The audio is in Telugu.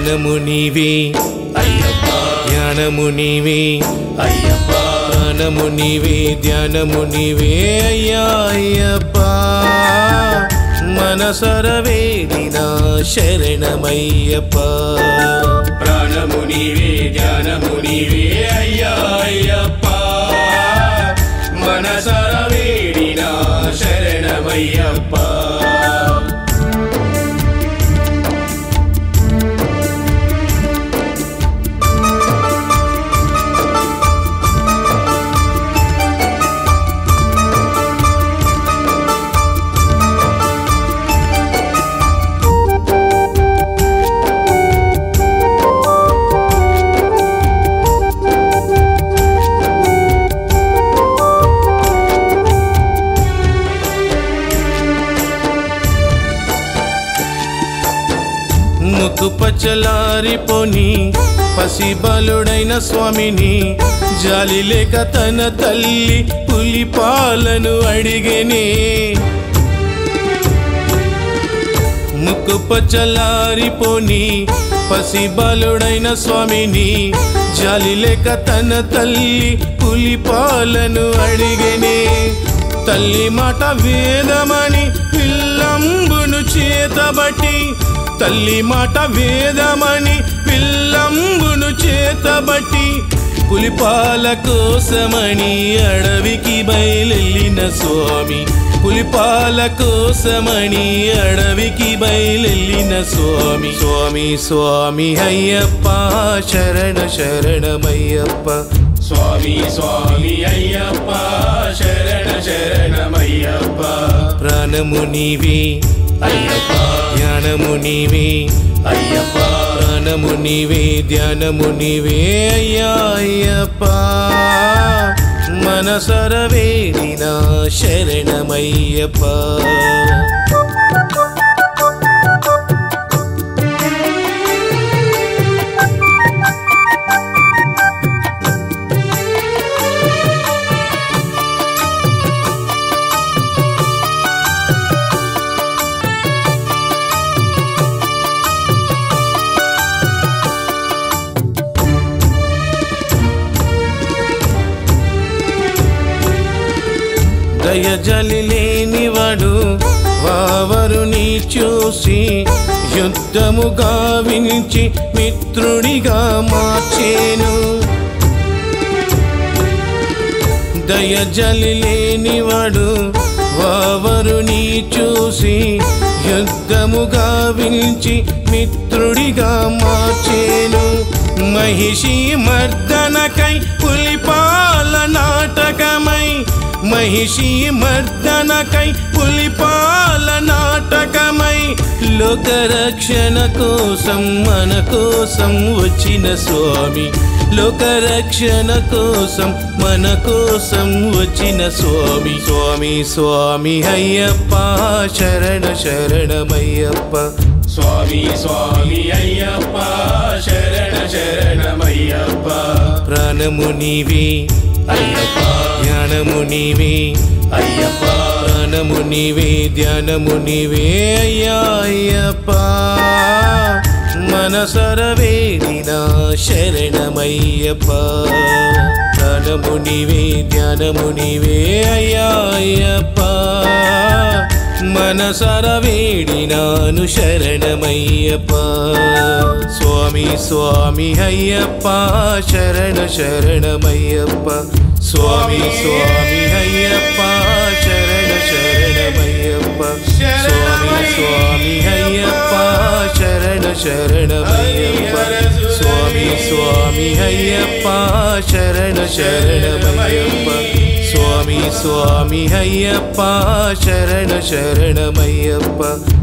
ప్రాణము నీవే అయ్యప్ప ధ్యానము నీవే అయ్యప్ప ప్రాణము నీవే ధ్యానము నీవే అయ్యా అయ్యప్ప మనసర వేడిన శరణమయ్యప్ప ప్రాణము నీవే ధ్యానము నీవే అయ్యా అయ్యప్ప మనసర వేడిన శరణమయ్యప్ప ముక్కు పచ్చలారిపోని పసిబలుడైన స్వామిని జాలి లేక తన తల్లి పులి పాలను అడిగేనే ముక్కు పచ్చలారిపోని పసిబలుడైన స్వామిని జాలి లేక తన తల్లి పులి పాలను అడిగేనే తల్లి మాట వేదమని పిల్లంబును చేతబట్టి తల్లి మాట వేదమని పిల్లంబును చేతబట్టి పులిపాల కోసమని అడవికి బయలెళ్ళిన స్వామి పులిపాల కోసమని అడవికి బయలెళ్ళిన స్వామి స్వామి స్వామి అయ్యప్ప శరణ శరణమయ్యప్ప స్వామి స్వామి అయ్యప్ప శరణ శరణమయ్యప్ప ప్రాణము నీవే అయ్యప్ప ధ్యానము నీవే అయ్యప్ప ప్రాణము నీవే ధ్యానము నీవే అయ్యా అయ్యప్ప మనసర వేడిన శరణమయ్యప్ప దయజలి లేనివాడు వావరుని చూసి యుద్ధము గావించి మిత్రుడిగా మార్చేను దయజలి లేనివాడు వావరుని చూసి యుద్ధము గావించి మిత్రుడిగా మార్చేను మహిషి మర్దనకై పులిపాల నాటకమై మహిషి మర్దనకై పులిపాల నాటకమై లోకరక్షణ కోసం మన కోసం వచ్చిన స్వామి లోకరక్షణ కోసం మన కోసం వచ్చిన స్వామి స్వామి స్వామి అయ్యప్ప శరణ శరణమయ్యప్ప స్వామి స్వామి అయ్యప్ప శరణ శరణమయ్యప్ప ప్రాణము నీవే అయ్యప్ప ధ్యానము నీవే అయ్యప్ప ప్రాణము నీవే ధ్యానము నీవే అయ్యా అయ్యప్ప మనసర వేడిన శరణమయ్యప్ప ప్రాణము నీవే ధ్యానము నీవే అయ్యా అయ్యప్ప మనసర వేడినాను శరణమయ్యప్ప స్వామి స్వామి అయ్యప్ప శరణ శరణమయ్యప్ప స్వామి స్వామి అయ్యప్ప శరణ శరణమయ్యప్ప స్వామి స్వామి అయ్యప్ప శరణ శరణమయ్యప్ప స్వామి స్వామి అయ్యప్ప శరణ శరణమయ్యప్ప స్వామి స్వామి అయ్యప్ప శరణ శరణమయ్యప్ప